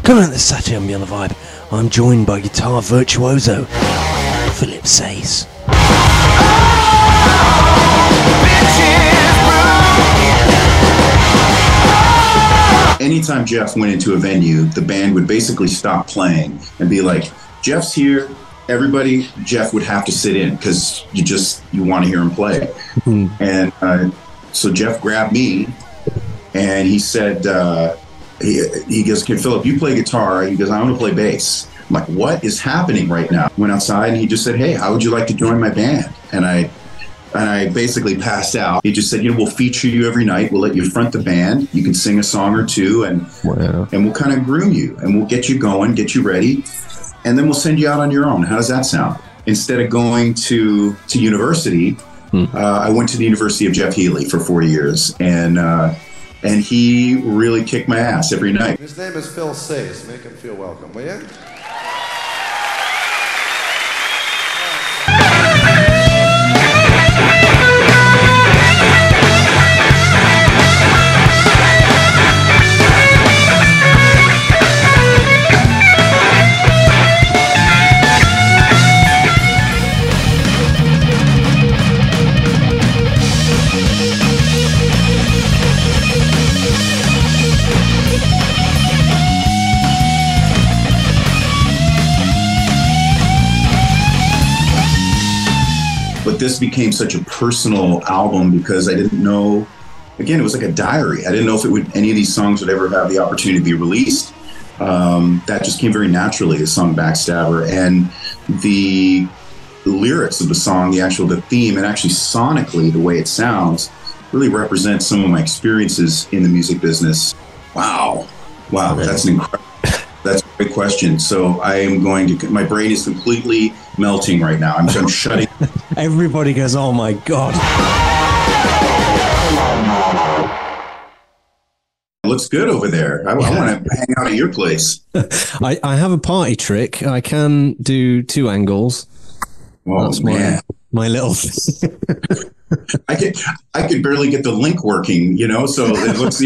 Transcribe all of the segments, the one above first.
Coming at the Saturday on Beyond the Vibe, I'm joined by guitar virtuoso Philip Sayce. Anytime Jeff went into a venue, the band would basically stop playing and be like, Jeff's here, everybody, Jeff would have to sit in because you want to hear him play. And so Jeff grabbed me and he said, he goes, "Okay, Philip, you play guitar." He goes, "I want to play bass." I'm like, "What is happening right now?" Went outside and he just said, "Hey, how would you like to join my band?" And I basically passed out. He just said, "We'll feature you every night. We'll let you front the band. You can sing a song or two, and we'll kind of groom you, and we'll get you going, get you ready, and then we'll send you out on your own. How does that sound?" Instead of going to university, I went to the University of Jeff Healey for 4 years, and he really kicked my ass every night. His name is Phil Sayce. Make him feel welcome, will you? But this became such a personal album because I didn't know, again, it was like a diary. I didn't know if any of these songs would ever have the opportunity to be released. That just came very naturally, the song Backstabber. And the lyrics of the song, the theme, and actually sonically, the way it sounds, really represents some of my experiences in the music business. Wow, that's an incredible. That's a great question. So I am my brain is completely melting right now. I'm shutting. Everybody goes, "Oh my God." It looks good over there. I want to hang out at your place. I have a party trick. I can do 2 angles. Oh, that's man. my little I could barely get the link working, so it looks.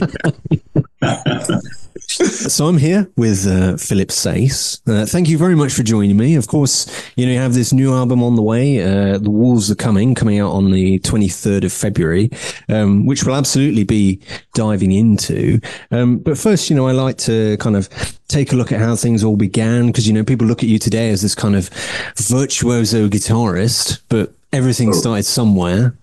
So I'm here with Philip Sayce. Thank you very much for joining me. Of course, you have this new album on the way. The Wolves Are coming out on the 23rd of February, which we'll absolutely be diving into. But first, I like to kind of take a look at how things all began, because, people look at you today as this kind of virtuoso guitarist, but everything started somewhere.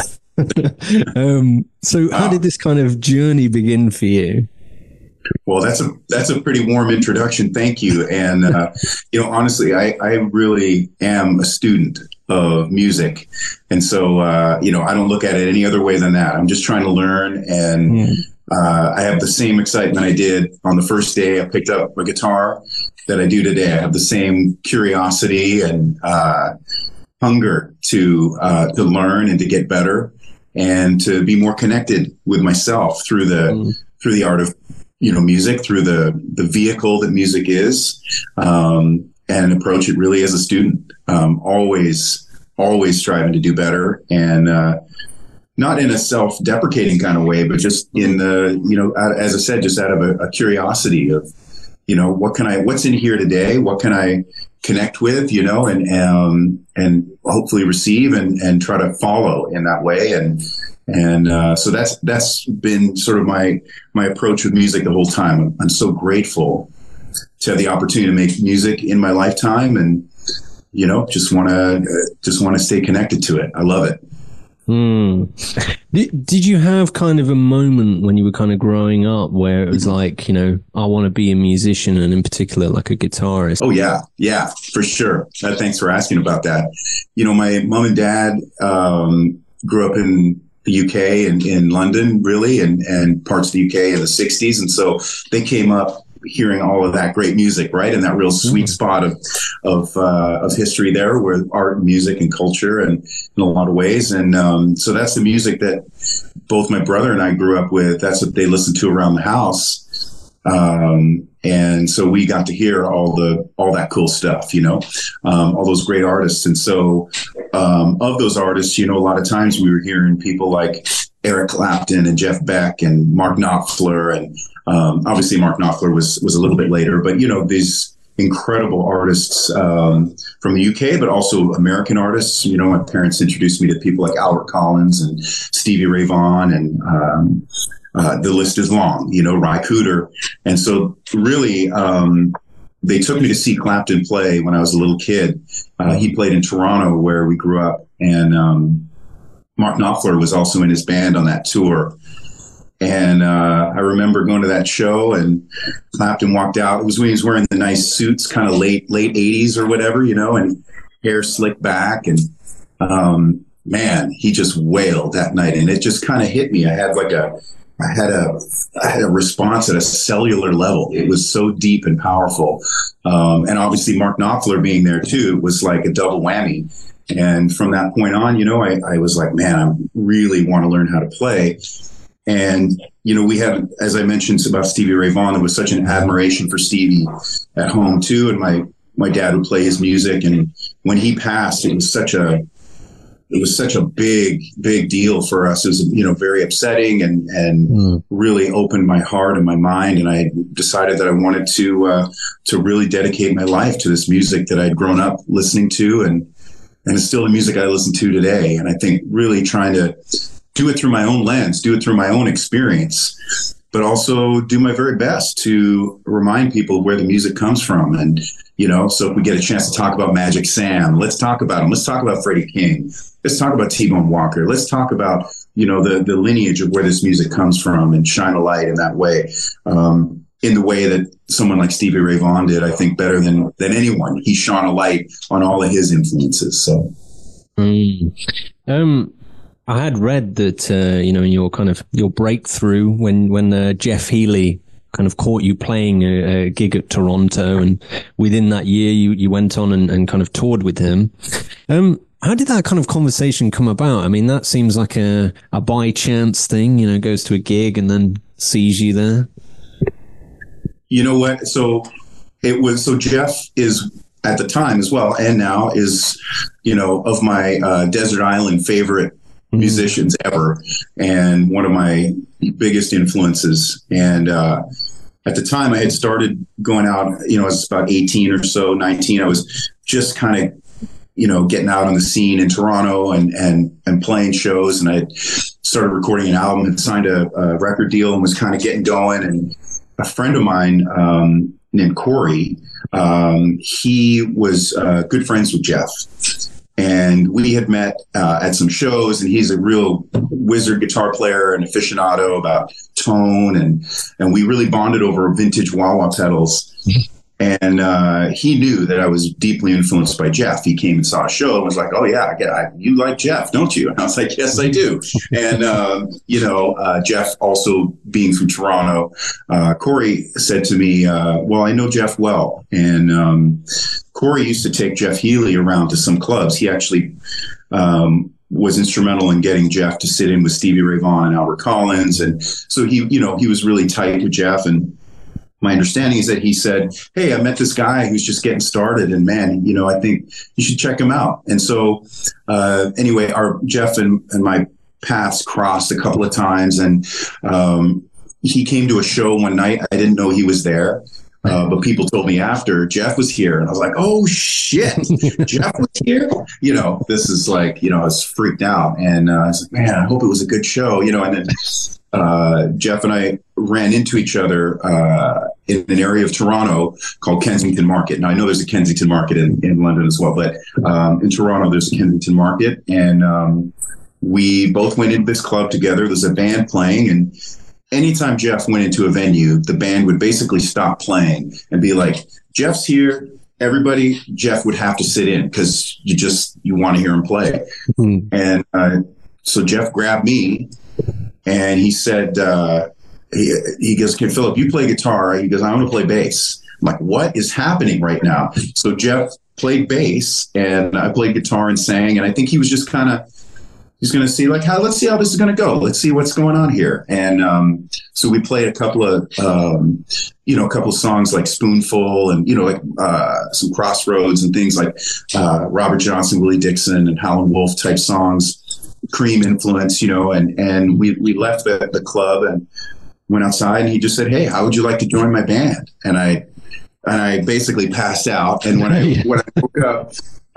So how did this kind of journey begin for you? Well, that's a pretty warm introduction. Thank you. And, honestly, I really am a student of music. And so, I don't look at it any other way than that. I'm just trying to learn. And I have the same excitement I did on the first day I picked up a guitar that I do today. I have the same curiosity and hunger to learn and to get better and to be more connected with myself through the art of music, through the vehicle that music is, and approach it really as a student. Always striving to do better, and not in a self-deprecating kind of way, but just in the, as I said, just out of a curiosity of, what's in here today? What can I connect with, and hopefully receive and try to follow in that way. And so that's been sort of my approach with music the whole time. I'm so grateful to have the opportunity to make music in my lifetime, and just want to stay connected to it. I love it. Did you have kind of a moment when you were kind of growing up where it was like, I want to be a musician, and in particular like a guitarist? Oh yeah, for sure. Thanks for asking about that. My mom and dad grew up in the UK and in London, really, and parts of the UK in the 60s. And so they came up hearing all of that great music, right? And that real sweet spot of history there, with art, music, and culture, and in a lot of ways. And so that's the music that both my brother and I grew up with. That's what they listened to around the house. And so we got to hear all that cool stuff, all those great artists. And so, of those artists, a lot of times we were hearing people like Eric Clapton and Jeff Beck and Mark Knopfler. And obviously Mark Knopfler was a little bit later, but, these incredible artists from the UK, but also American artists. My parents introduced me to people like Albert Collins and Stevie Ray Vaughan, and the list is long, Ry Cooder. And so really, they took me to see Clapton play when I was a little kid. He played in Toronto, where we grew up, and Mark Knopfler was also in his band on that tour. And I remember going to that show, and Clapton walked out. It was when he was wearing the nice suits, kind of late 80s or whatever, and hair slicked back. And man, he just wailed that night, and it just kind of hit me. I had a response at a cellular level. It was so deep and powerful. And obviously Mark Knopfler being there too was like a double whammy. And from that point on, I was like, man, I really want to learn how to play. And, we had, as I mentioned about Stevie Ray Vaughan, there was such an admiration for Stevie at home too. And my dad would play his music. And when he passed, it was such a big deal for us. It was, very upsetting and really opened my heart and my mind. And I decided that I wanted to really dedicate my life to this music that I'd grown up listening to. And it's still the music I listen to today. And I think really trying to do it through my own lens, do it through my own experience, but also do my very best to remind people where the music comes from. And, so if we get a chance to talk about Magic Sam, let's talk about him. Let's talk about Freddie King. Let's talk about T-Bone Walker. Let's talk about, the lineage of where this music comes from, and shine a light in that way. In the way that someone like Stevie Ray Vaughan did, I think better than anyone. He shone a light on all of his influences. So, I had read that, in your breakthrough when Jeff Healey kind of caught you playing a gig at Toronto, and within that year you went on and kind of toured with him. How did that kind of conversation come about? I mean, that seems like a by chance thing, goes to a gig and then sees you there. You know what? So Jeff is, at the time as well, and now is, of my desert island favorite musicians ever, and one of my biggest influences. And at the time I had started going out, I was about 18 or so, 19. I was just kind of, getting out on the scene in Toronto and playing shows. And I started recording an album, and signed a record deal, and was kind of getting going. And a friend of mine named Corey, he was good friends with Jeff. And we had met at some shows, and he's a real wizard guitar player and aficionado about tone. And we really bonded over vintage wah-wah pedals. And he knew that I was deeply influenced by Jeff. He came and saw a show and was like, "Oh yeah, you like Jeff, don't you?" And I was like, "Yes, I do." And Jeff, also being from Toronto, Corey said to me, "Well, I know Jeff well." And Corey used to take Jeff Healey around to some clubs. He actually was instrumental in getting Jeff to sit in with Stevie Ray Vaughan and Albert Collins. And so he was really tight with Jeff. And my understanding is that he said, "Hey, I met this guy who's just getting started, and man, I think you should check him out." And so anyway, our Jeff and my paths crossed a couple of times, and he came to a show one night. I didn't know he was there. But people told me after, Jeff was here. And I was like, "Oh shit, Jeff was here." This is like, I was freaked out. And I was like, "Man, I hope it was a good show." And then Jeff and I ran into each other in an area of Toronto called Kensington Market. Now, I know there's a Kensington Market in London as well, but in Toronto, there's a Kensington Market. And we both went into this club together. There's a band playing, and anytime Jeff went into a venue, the band would basically stop playing and be like, "Jeff's here. Everybody," Jeff would have to sit in because you want to hear him play. And so Jeff grabbed me and he said, he goes, "Okay, Philip, you play guitar." He goes, "I want to play bass." I'm like, "What is happening right now?" So Jeff played bass and I played guitar and sang. And I think he was just he's going to see let's see how this is going to go. Let's see what's going on here. And so we played a couple of songs like Spoonful and, some Crossroads and things like Robert Johnson, Willie Dixon, and Howlin' Wolf type songs. Cream influence, and we left the club and went outside, and he just said, "Hey, how would you like to join my band?" And I basically passed out. And when I woke up,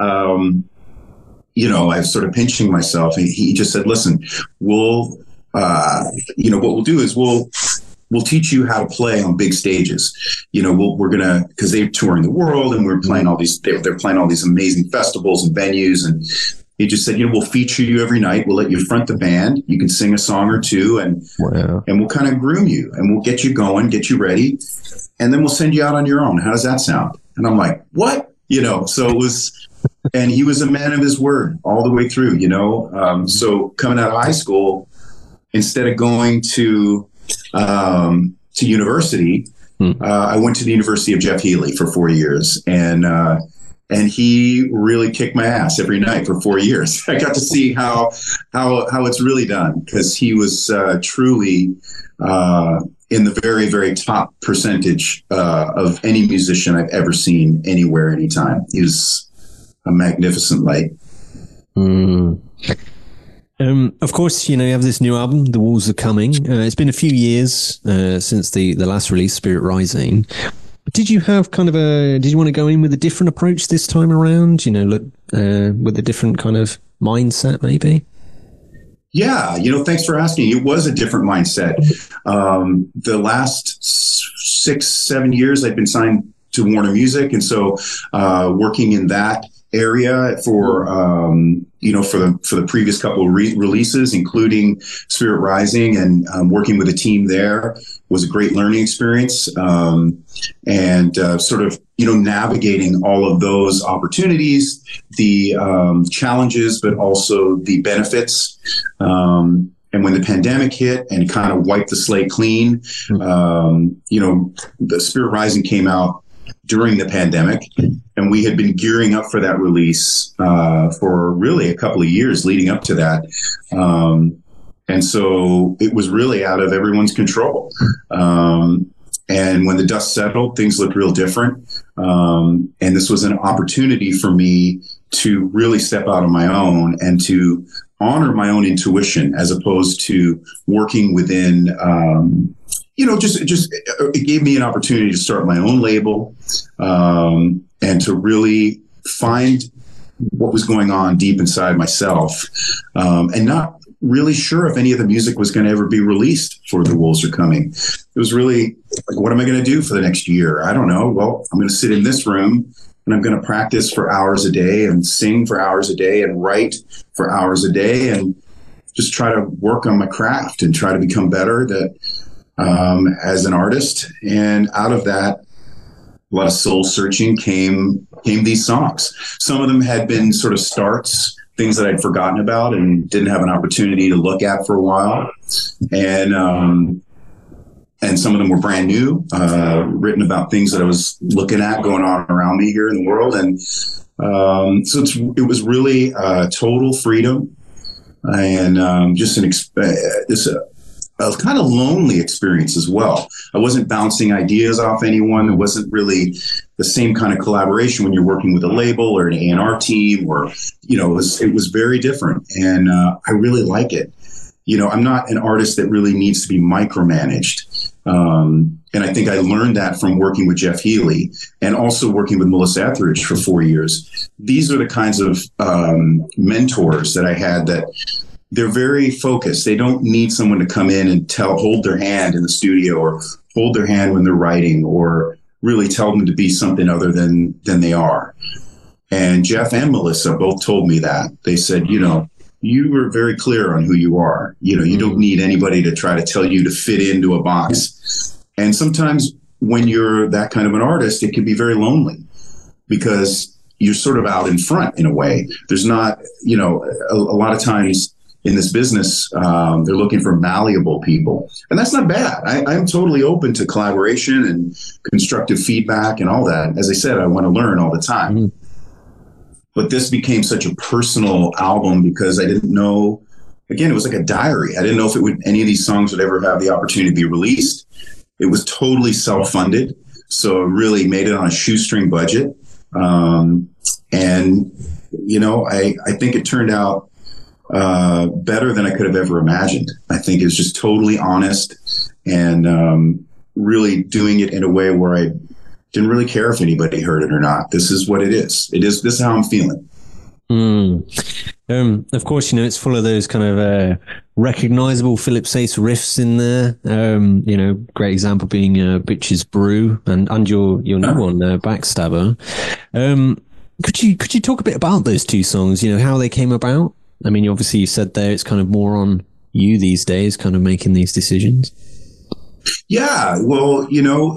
I was sort of pinching myself. And he just said, "Listen, what we'll do is we'll teach you how to play on big stages. We're gonna, because they're touring the world and we're playing all these. They're playing all these amazing festivals and venues." And he just said, "We'll feature you every night. We'll let you front the band. You can sing a song or two, and we'll kind of groom you, and we'll get you going, get you ready, and then we'll send you out on your own. How does that sound?" And I'm like, "What?" So it was, and he was a man of his word all the way through. So coming out of high school, instead of going to university, I went to the University of Jeff Healey for 4 years, and he really kicked my ass every night for 4 years. I got to see how it's really done, because he was truly in the very, very top percentage of any musician I've ever seen anywhere, anytime. He was a magnificent light. Of course, you have this new album, The Walls Are Coming. It's been a few years since the last release, Spirit Rising. Did you have did you want to go in with a different approach this time around? Look with a different kind of mindset, maybe? Yeah, thanks for asking. It was a different mindset. The last 6-7 years, I've been signed to Warner Music, and so working in that area for the previous couple of releases, including Spirit Rising, and working with a team there was a great learning experience, and sort of navigating all of those opportunities, the challenges, but also the benefits. And when the pandemic hit and kind of wiped the slate clean, the Spirit Rising came out during the pandemic, and we had been gearing up for that release for really a couple of years leading up to that. And so it was really out of everyone's control. And when the dust settled, things looked real different. And this was an opportunity for me to really step out on my own and to honor my own intuition, as opposed to working within, it gave me an opportunity to start my own label, and to really find what was going on deep inside myself, and not really sure if any of the music was going to ever be released for The Wolves Are Coming. It was really like, what am I going to do for the next year? I don't know. Well, I'm going to sit in this room and I'm going to practice for hours a day and sing for hours a day and write for hours a day and just try to work on my craft and try to become better as an artist. And out of that, a lot of soul searching came these songs. Some of them had been sort of starts, things that I'd forgotten about and didn't have an opportunity to look at for a while. And some of them were brand new, written about things that I was looking at going on around me here in the world. And so it was really total freedom, and just a kind of lonely experience as well. I wasn't bouncing ideas off anyone. There wasn't really the same kind of collaboration when you're working with a label or an A&R team, or, it was very different. And I really like it. I'm not an artist that really needs to be micromanaged. And I think I learned that from working with Jeff Healey and also working with Melissa Etheridge for 4 years. These are the kinds of mentors that I had that they're very focused. They don't need someone to come in and hold their hand in the studio or hold their hand when they're writing or really tell them to be something other than they are. And Jeff and Melissa both told me that. They said, you were very clear on who you are. You don't need anybody to try to tell you to fit into a box. And sometimes when you're that kind of an artist, it can be very lonely because you're sort of out in front in a way. There's not, a lot of times in this business, they're looking for malleable people. And that's not bad. I'm totally open to collaboration and constructive feedback and all that. As I said, I want to learn all the time. Mm-hmm. But this became such a personal album because I didn't know, again, it was like a diary. I didn't know if any of these songs would ever have the opportunity to be released. It was totally self-funded. So it really made it on a shoestring budget. And, I think it turned out better than I could have ever imagined. I think it's just totally honest and really doing it in a way where I didn't really care if anybody heard it or not. This is what it is. This is how I'm feeling. Of course, it's full of those kind of recognizable Philip Sace riffs in there. Great example being Bitches Brew and your new one, Backstabber. Could you talk a bit about those two songs, how they came about? I mean, obviously you said there it's kind of more on you these days, kind of making these decisions. Yeah, well,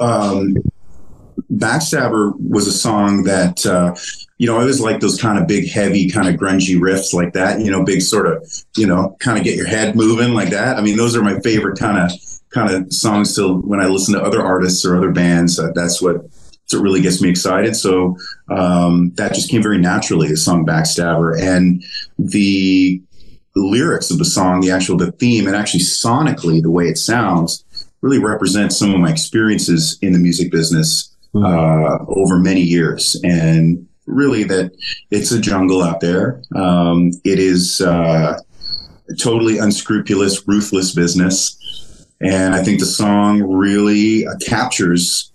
Backstabber was a song that, I always like those kind of big, heavy, kind of grungy riffs like that, big sort of, kind of get your head moving like that. I mean, those are my favorite kind of songs till when I listen to other artists or other bands. That's what really gets me excited. So that just came very naturally, the song Backstabber. And the lyrics of the song, the theme, and actually sonically, the way it sounds, really represents some of my experiences in the music business over many years. And really that it's a jungle out there. It is totally unscrupulous, ruthless business. And I think the song really captures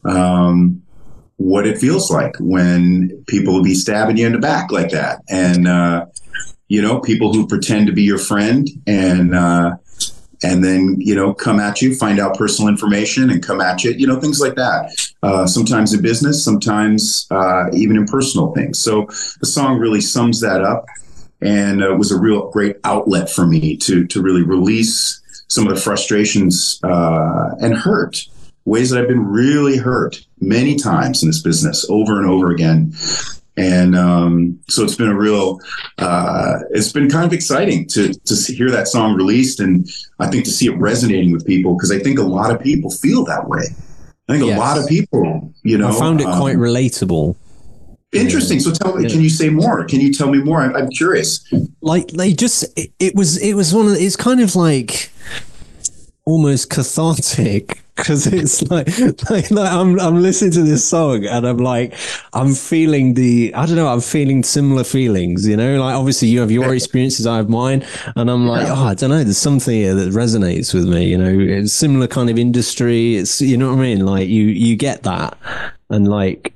what it feels like when people will be stabbing you in the back like that. And, people who pretend to be your friend and then, come at you, find out personal information and come at you, things like that. Sometimes in business, sometimes even in personal things. So the song really sums that up and was a real great outlet for me to really release some of the frustrations and hurt, ways that I've been really hurt many times in this business over and over again. And so it's been it's been kind of exciting to hear that song released. And I think to see it resonating with people, because I think a lot of people feel that way. I think a lot of people, I found it quite relatable. Interesting. So tell me, can you say more? Can you tell me more? I'm curious. Like it was one of, it's kind of like almost cathartic. Because it's like I'm listening to this song and I'm feeling I'm feeling similar feelings, like obviously you have your experiences, I have mine, and I'm like, I don't know, there's something here that resonates with me, it's similar kind of industry, it's, what I mean, like you get that, and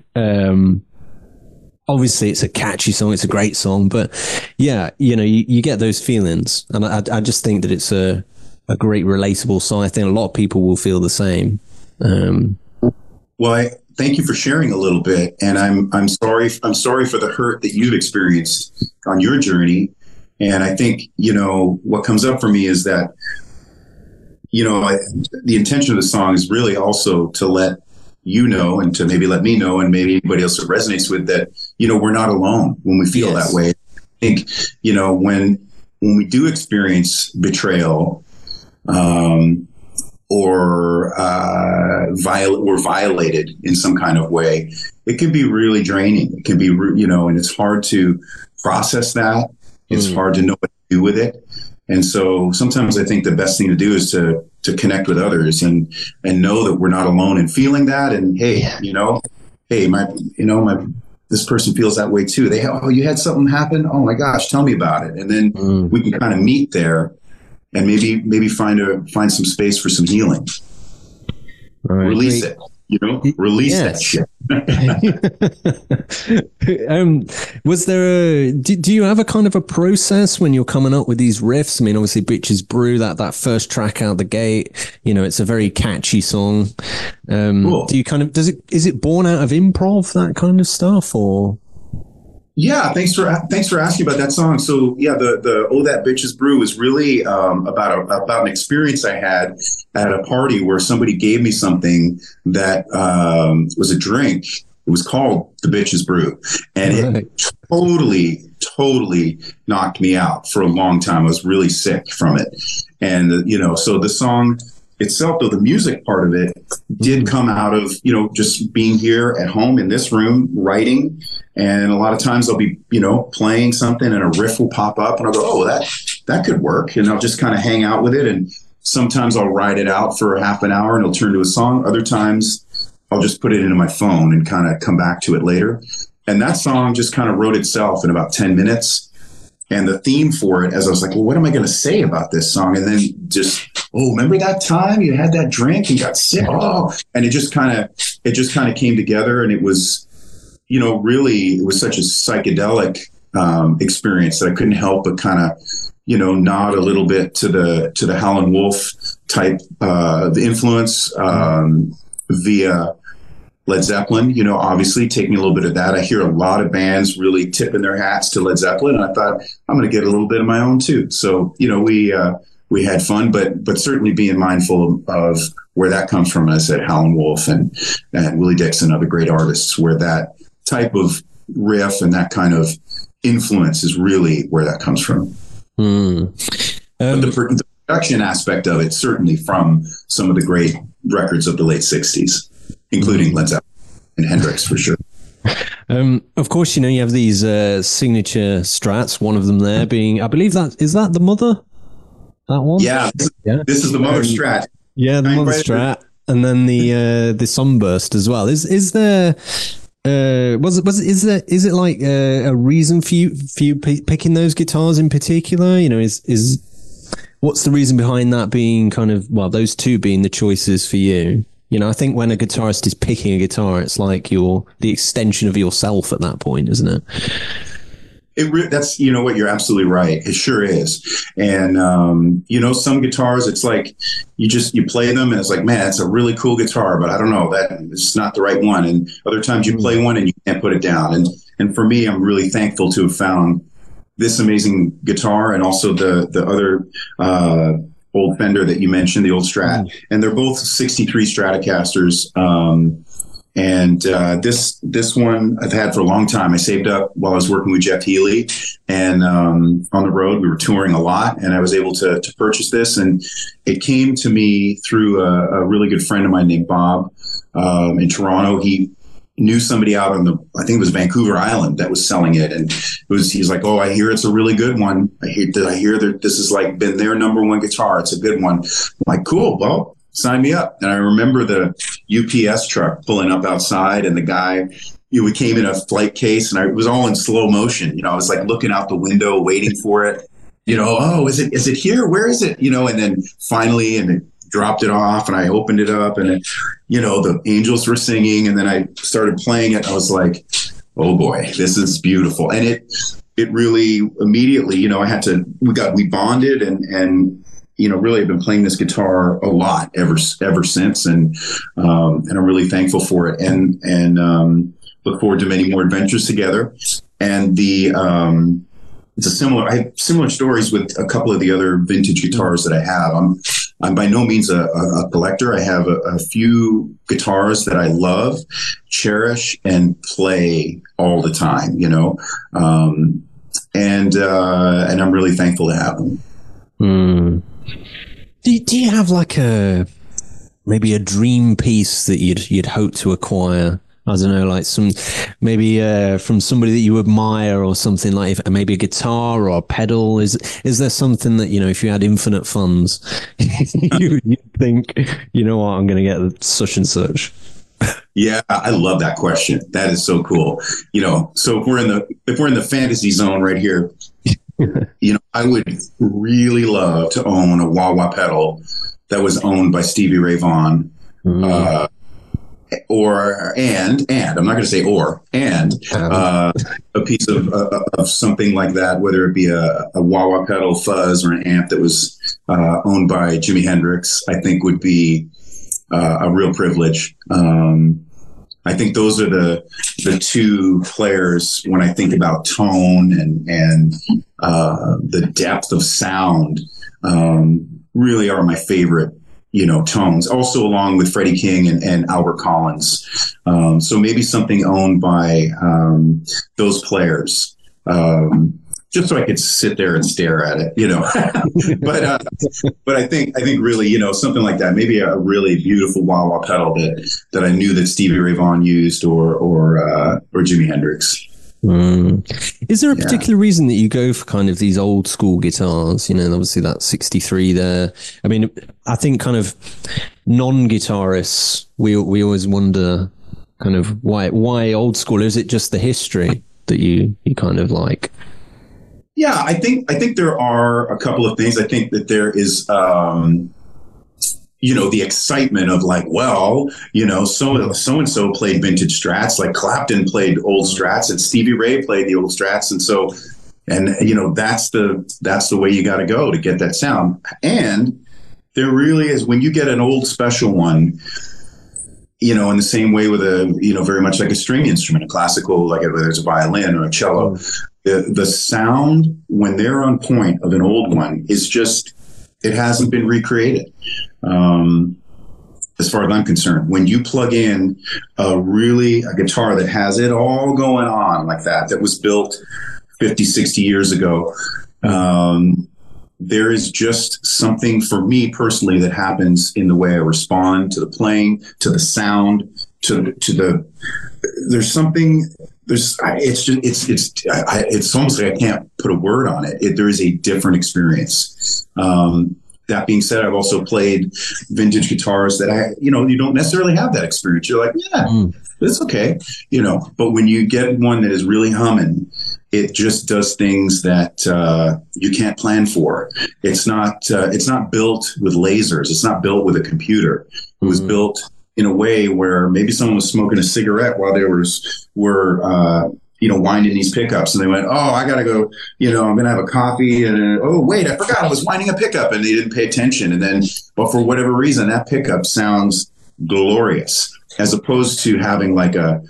obviously it's a catchy song, it's a great song, but yeah, you get those feelings, and I just think that it's a great relatable song. I think a lot of people will feel the same. Well, I thank you for sharing a little bit, and I'm sorry for the hurt that you've experienced on your journey. And I think what comes up for me is that the intention of the song is really also to let and to maybe let me know, and maybe anybody else that resonates with that, we're not alone when we feel that way. I think when we do experience betrayal, or we're violated in some kind of way, it can be really draining. It can be, and it's hard to process that. It's hard to know what to do with it. And so sometimes I think the best thing to do is to connect with others and know that we're not alone in feeling that. And this person feels that way too. You had something happen? Oh my gosh, tell me about it. And then we can kind of meet there. And maybe find some space for some healing. Right. Release it, release that shit. Was there do you have a kind of a process when you're coming up with these riffs? I mean, obviously Bitches Brew, that first track out the gate, it's a very catchy song. Cool. Do you is it born out of improv, that kind of stuff, or? Yeah, thanks for asking about that song. So yeah, the Oh That Bitches Brew was really about an experience I had at a party where somebody gave me something that was a drink. It was called the Bitches Brew, and it totally knocked me out for a long time. I was really sick from it, and so the song itself, though, the music part of it did come out of, just being here at home in this room, writing. And a lot of times I'll be, playing something and a riff will pop up and I'll go, oh, that could work. And I'll just kind of hang out with it. And sometimes I'll write it out for half an hour and it'll turn to a song. Other times I'll just put it into my phone and kind of come back to it later. And that song just kind of wrote itself in about 10 minutes. and the theme for it, as I was like, well, what am I going to say about this song? And then just, oh, remember that time you had that drink and got sick? Oh, and it just kind of came together, and it was, really, it was such a psychedelic experience that I couldn't help but kind of, nod a little bit to the Howlin' Wolf type, the influence via Led Zeppelin, obviously taking a little bit of that. I hear a lot of bands really tipping their hats to Led Zeppelin, and I thought I'm going to get a little bit of my own too. So, we had fun, but certainly being mindful of where that comes from. As I said, Howlin' Wolf and Willie Dixon, other great artists, where that type of riff and that kind of influence is really where that comes from. But the production aspect of it, certainly from some of the great records of the late 60s, including Led Zeppelin and Hendrix for sure. Of course, you have these signature Strats, one of them there being, I believe is that the Mother? That one? Yeah, this is the Mother Strat. Yeah, the Mother Strat. And then the Sunburst as well. Is there... is it like a reason for you picking those guitars in particular? Is what's the reason behind that being kind of, well, those two being the choices for you? I think when a guitarist is picking a guitar, it's like the extension of yourself at that point, isn't it? That's, what, you're absolutely right. It sure is. And, some guitars, it's like you play them and it's like, man, it's a really cool guitar, but I don't know, that it's not the right one. And other times you play one and you can't put it down. And for me, I'm really thankful to have found this amazing guitar and also the other, old Fender that you mentioned, the old Strat, and they're both 63 Stratocasters. And this one I've had for a long time. I saved up while I was working with Jeff Healey, and on the road we were touring a lot, and I was able to purchase this. And it came to me through a really good friend of mine named Bob in Toronto. He knew somebody out on I think it was Vancouver Island, that was selling it, and he's like, oh, I hear it's a really good one. I hear that this has like been their number one guitar. It's a good one. I'm like, cool. Well, sign me up. And I remember the UPS truck pulling up outside, and the guy, we came in a flight case, and it was all in slow motion. I was like looking out the window, waiting for it. Oh, is it here? Where is it? And then finally, and it dropped it off, and I opened it up, and the angels were singing, and then I started playing it. I was like, oh boy, this is beautiful. And it really immediately, we bonded, and really I've been playing this guitar a lot ever since. And I'm really thankful for it, and look forward to many more adventures together. And I have similar stories with a couple of the other vintage guitars that I have. I'm by no means a collector. I have a few guitars that I love, cherish, and play all the time, and I'm really thankful to have them. Do you have like maybe a dream piece that you'd hope to acquire? I don't know, like from somebody that you admire or something, like maybe a guitar or a pedal. Is there something that, if you had infinite funds, you'd think, what, I'm going to get such and such? Yeah, I love that question. That is so cool. So if we're in the fantasy zone right here, I would really love to own a wah-wah pedal that was owned by Stevie Ray Vaughan. And I'm not going to say a piece of something like that, whether it be a wah-wah pedal, fuzz, or an amp that was owned by Jimi Hendrix, I think would be a real privilege. I think those are the two players when I think about tone and the depth of sound, really are my favorite tones, also along with Freddie King and Albert Collins. So maybe something owned by those players, just so I could sit there and stare at it, but I think really, something like that, maybe a really beautiful wah-wah pedal that I knew that Stevie Ray Vaughan used or Jimi Hendrix. Is there a particular reason that you go for kind of these old school guitars? Obviously that 63 there. I mean, I think kind of non-guitarists, we always wonder kind of why old school? Is it just the history that you kind of like? Yeah, I think there are a couple of things. I think that there is, the excitement of like, well, so and so played vintage Strats, like Clapton played old Strats, and Stevie Ray played the old Strats, and so, that's the way you got to go to get that sound. And there really is, when you get an old special one, in the same way with very much like a string instrument, a classical, like whether it's a violin or a cello, the sound when they're on point of an old one is just, it hasn't been recreated. As far as I'm concerned, when you plug in a guitar that has it all going on like that was built 50, 60 years ago, there is just something for me personally that happens in the way I respond to the playing, to the sound, there's something, it's almost like I can't put a word on it. There is a different experience. That being said, I've also played vintage guitars that you don't necessarily have that experience. You're like, yeah, it's okay, but when you get one that is really humming, it just does things that you can't plan for. It's not built with lasers. It's not built with a computer. It was built in a way where maybe someone was smoking a cigarette while they were winding these pickups, and they went, oh, I gotta go, I'm gonna have a coffee, and oh wait, I forgot I was winding a pickup, and they didn't pay attention, and then, but for whatever reason, that pickup sounds glorious, as opposed to having like a,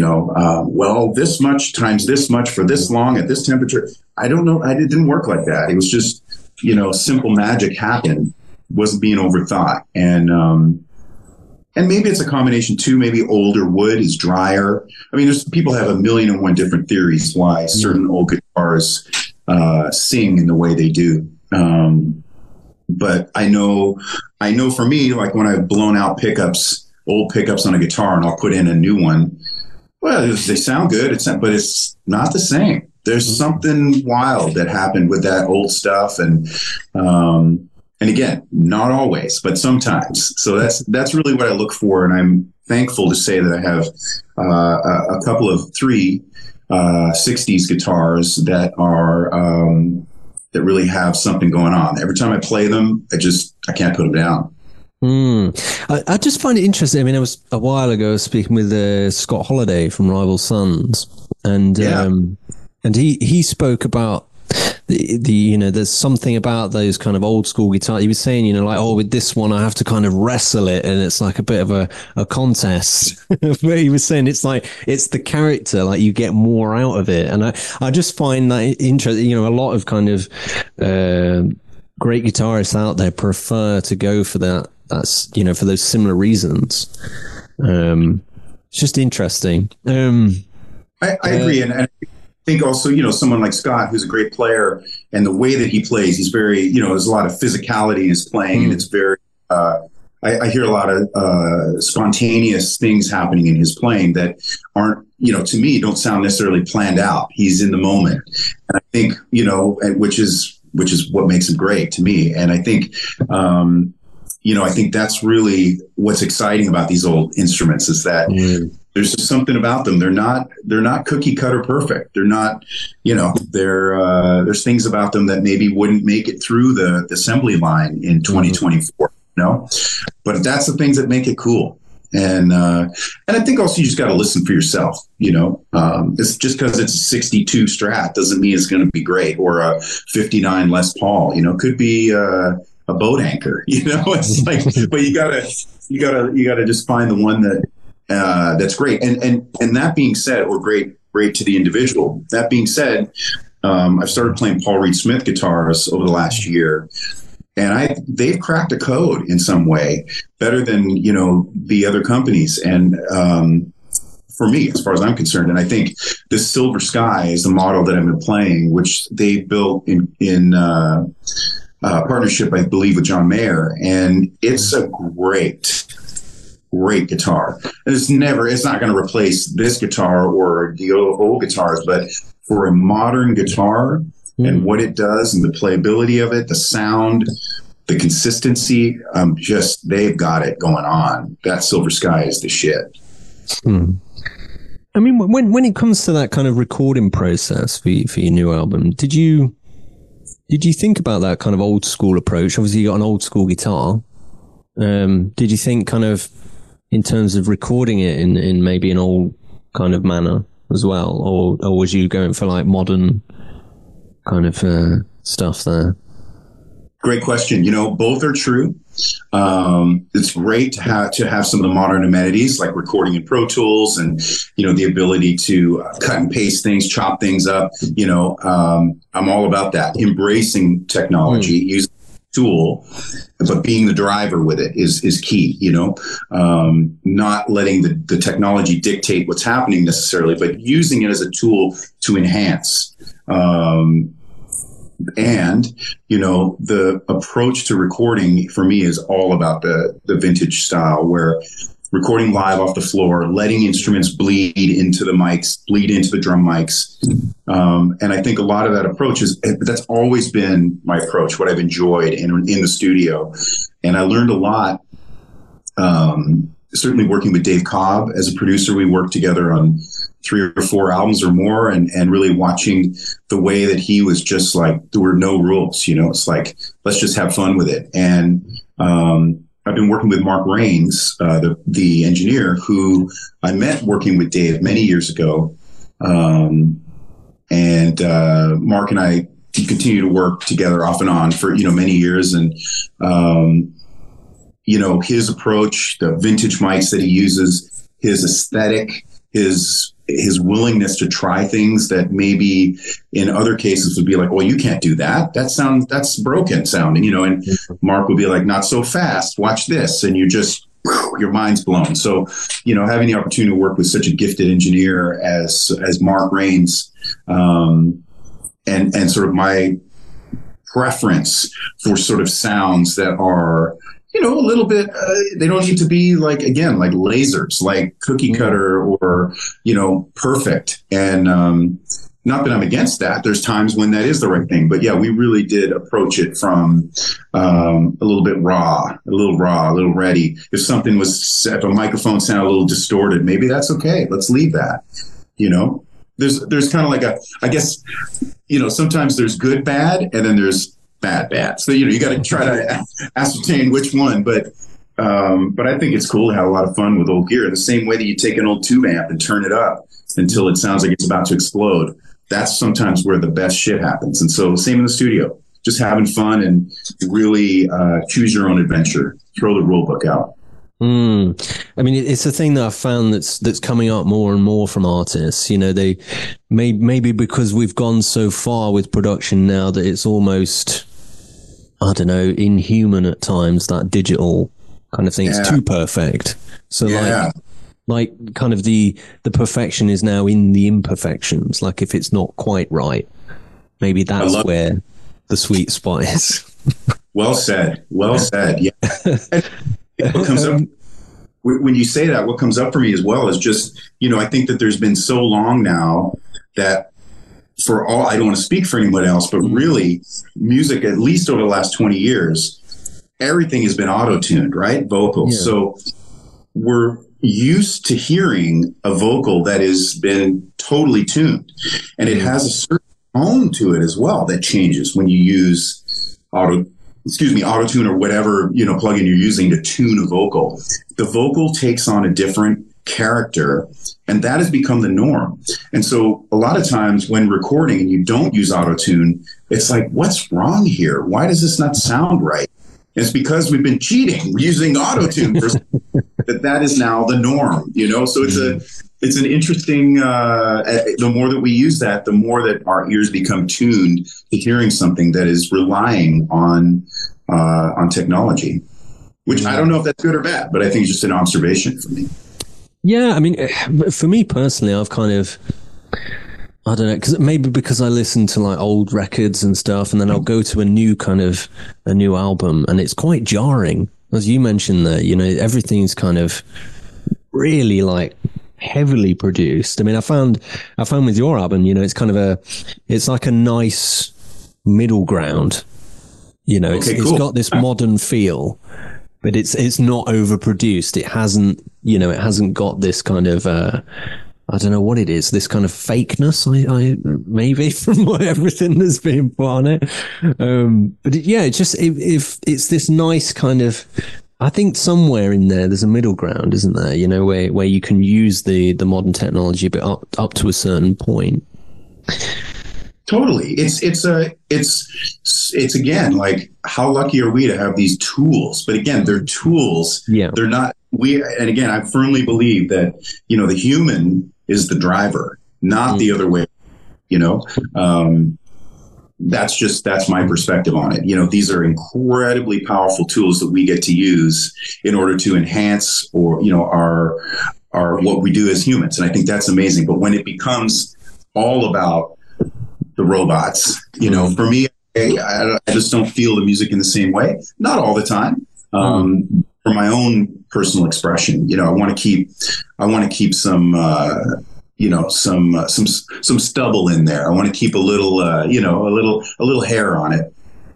this much times this much for this long at this temperature. I don't know. It didn't work like that. It was just, simple magic happened, wasn't being overthought. And maybe it's a combination too. Maybe older wood is drier. I mean, people have 1,000,001 different theories why certain old guitars sing in the way they do. But I know for me, like when I've blown out old pickups on a guitar, and I'll put in a new one. Well, they sound good, but it's not the same. There's something wild that happened with that old stuff, and again, not always, but sometimes. So that's really what I look for, and I'm thankful to say that I have a couple of 3 '60s guitars that are that really have something going on. Every time I play them, I can't put them down. I just find it interesting. I mean, it was a while ago speaking with Scott Holiday from Rival Sons, and he spoke about there's something about those kind of old school guitars. He was saying, with this one I have to kind of wrestle it, and it's like a bit of a contest. But he was saying it's like, it's the character, like you get more out of it. And I just find that interesting. A lot of kind of great guitarists out there prefer to go for that. That's, for those similar reasons. It's just interesting. I agree. And I think also, someone like Scott, who's a great player, and the way that he plays, he's very, there's a lot of physicality in his playing, and it's very, I hear a lot of spontaneous things happening in his playing that aren't, to me, don't sound necessarily planned out. He's in the moment. And I think, which is what makes him great to me. And I think, I think that's really what's exciting about these old instruments, is that there's just something about them. They're not cookie cutter perfect. They're not, there's things about them that maybe wouldn't make it through the assembly line in 2024, but that's the things that make it cool. And I think also you just got to listen for yourself. It's just because it's a 62 Strat doesn't mean it's going to be great, or a 59 Les Paul, could be, a boat anchor, it's like, but you gotta just find the one that that's great. And that being said, or great to the individual. That being said, I've started playing Paul Reed Smith guitars over the last year, and they've cracked a code in some way better than the other companies. And for me, as far as I'm concerned, and I think the Silver Sky is the model that I've been playing, which they built in partnership, I believe, with John Mayer, and it's a great guitar. And it's not going to replace this guitar or the old guitars, but for a modern guitar and what it does and the playability of it, the sound, the consistency, they've got it going on. That Silver Sky is the shit. I mean, when it comes to that kind of recording process for your new album, did you Did you think about that kind of old school approach? Obviously, you got an old school guitar. Did you think kind of in terms of recording it in maybe an old kind of manner as well, or was you going for like modern kind of stuff there? Great question. Both are true. It's great to have some of the modern amenities like recording in Pro Tools and, the ability to cut and paste things, chop things up. I'm all about that. Embracing technology, using the tool, but being the driver with it is key, not letting the technology dictate what's happening necessarily, but using it as a tool to enhance. And, the approach to recording for me is all about the vintage style, where recording live off the floor, letting instruments bleed into the mics, bleed into the drum mics. And I think a lot of that approach that's always been my approach, what I've enjoyed in the studio. And I learned a lot, certainly working with Dave Cobb as a producer. We worked together on 3 or 4 albums or more, and really watching the way that he was just like, there were no rules, it's like, let's just have fun with it. And, I've been working with Mark Rains, the engineer who I met working with Dave many years ago. And Mark and I continue to work together off and on for, many years. And, his approach, the vintage mics that he uses, his aesthetic, his willingness to try things that maybe in other cases would be like, well, you can't do that. That's broken sounding, and Mark would be like, not so fast, watch this. And your mind's blown. So, having the opportunity to work with such a gifted engineer as Mark Rains, and sort of my preference for sort of sounds that are, a little bit, they don't need to be like lasers, like cookie cutter or, perfect. And not that I'm against that. There's times when that is the right thing. But yeah, we really did approach it from a little bit raw, a little ready. If a microphone sounded a little distorted, maybe that's okay. Let's leave that. There's kind of like I guess, sometimes there's good, bad, and then there's bad. So, you got to try to ascertain which one. But I think it's cool to have a lot of fun with old gear. The same way that you take an old tube amp and turn it up until it sounds like it's about to explode. That's sometimes where the best shit happens. And so same in the studio, just having fun and really choose your own adventure. Throw the rule book out. I mean, it's a thing that I've found that's coming up more and more from artists. They maybe because we've gone so far with production now that it's almost, I don't know, inhuman at times, that digital kind of thing. Yeah. It's too perfect. So like kind of the perfection is now in the imperfections. Like if it's not quite right, maybe that's where the sweet spot is. Well said. Yeah. What comes up when you say that, what comes up for me as well is just, I think that there's been so long now that I don't want to speak for anyone else, but really music, at least over the last 20 years, everything has been auto-tuned, right? Vocals. Yeah. So we're used to hearing a vocal that has been totally tuned, and it has a certain tone to it as well that changes when you use auto-tune or whatever, plugin you're using to tune a vocal. The vocal takes on a different character, and that has become the norm. And so a lot of times when recording and you don't use auto-tune, it's like, what's wrong here? Why does this not sound right? And it's because we've been cheating using auto-tune that is now the norm, So it's an interesting, the more that we use that, the more that our ears become tuned to hearing something that is relying on technology, which I don't know if that's good or bad, but I think it's just an observation for me. Yeah. I mean, for me personally, I've kind of, I don't know, because I listen to like old records and stuff, and then I'll go to a new album, and it's quite jarring. As you mentioned there, everything's kind of really like heavily produced. I mean, I found with your album, it's kind of it's like a nice middle ground. Cool. It's got this modern feel, but it's not overproduced. It hasn't got this kind of, I I don't know what it is. This kind of fakeness, I maybe from everything that's been put on it. But if it's this nice kind of. I think somewhere in there's a middle ground, isn't there? You know, where you can use the modern technology, but up to a certain point. Totally. It's again, like, how lucky are we to have these tools? But again, they're tools. Yeah. They're not, and again, I firmly believe that, the human is the driver, not the other way, that's my perspective on it. These are incredibly powerful tools that we get to use in order to enhance or, our what we do as humans. And I think that's amazing. But when it becomes all about the robots, for me, I just don't feel the music in the same way. Not all the time. For my own personal expression, I want to keep some, some stubble in there. I want to keep a little, a little hair on it.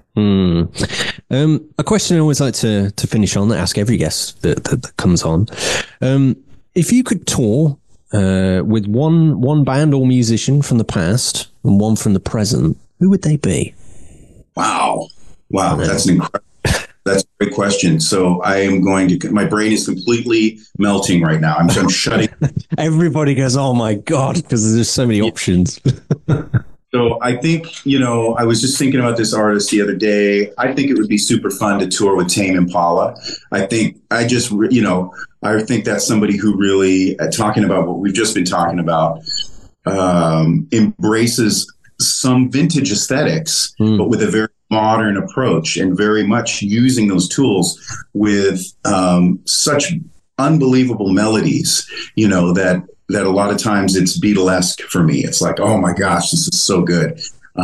A question I always like to finish on, that I ask every guest that comes on. If you could tour with one band or musician from the past and one from the present, who would they be? Wow, that's an incredible. That's a great question. So I am my brain is completely melting right now. I'm shutting. Everybody goes, oh my God, because there's so many options. So I think, I was just thinking about this artist the other day. I think it would be super fun to tour with Tame Impala. I think I think that's somebody who really, talking about what we've just been talking about, embraces some vintage aesthetics, but with a very modern approach and very much using those tools with such unbelievable melodies, that a lot of times it's Beatlesque for me. It's like, oh my gosh, this is so good.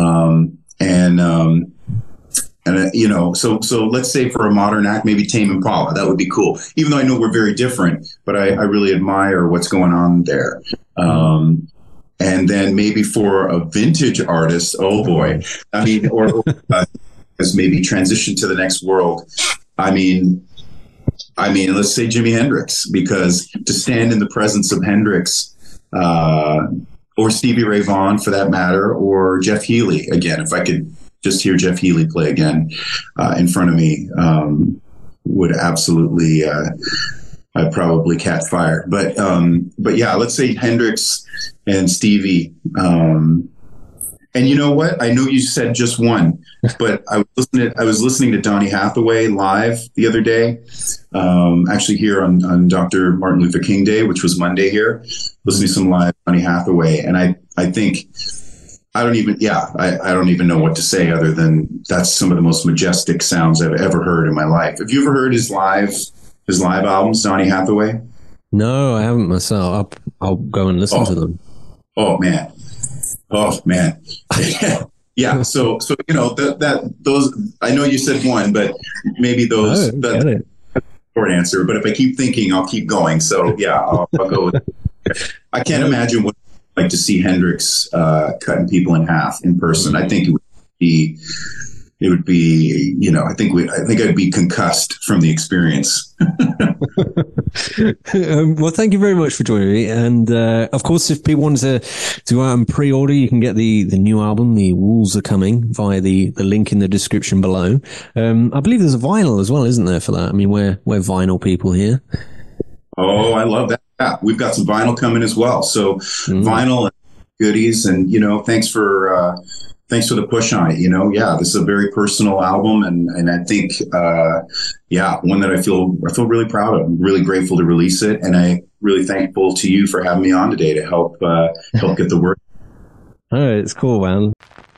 So let's say for a modern act, maybe Tame Impala, that would be cool. Even though I know we're very different, but I really admire what's going on there. And then maybe for a vintage artist, oh boy, I mean, or as maybe transition to the next world. I mean, let's say Jimi Hendrix, because to stand in the presence of Hendrix, or Stevie Ray Vaughan for that matter, or Jeff Healey, again, if I could just hear Jeff Healey play again in front of me, would absolutely, I'd probably catch fire. But yeah, let's say Hendrix and Stevie. And you know what? I know you said just one, but I was listening to Donny Hathaway live the other day, actually here on Dr. Martin Luther King Day, which was Monday here, listening to some live Donny Hathaway. And I think, I don't even know what to say other than that's some of the most majestic sounds I've ever heard in my life. Have you ever heard his live albums, Donny Hathaway? No, I haven't myself. I'll go and listen to them. Oh man. Yeah. So those, I know you said one, but maybe those, that's a short answer, but if I keep thinking, I'll keep going. So yeah, I'll go with it. I can't imagine what it's like to see Hendrix cutting people in half in person. I think it would be, I think I'd be concussed from the experience. Well, thank you very much for joining me. And of course, if people want to go out and pre-order, you can get the new album, The Wolves Are Coming, via the link in the description below. I believe there's a vinyl as well, isn't there, for that? I mean, we're vinyl people here. Oh, I love that. Yeah, we've got some vinyl coming as well. So vinyl and goodies, and thanks for the push on it. Yeah, this is a very personal album, and I think, one that I feel really proud of. I'm really grateful to release it, and I'm really thankful to you for having me on today to help get the word. Oh, it's cool, man.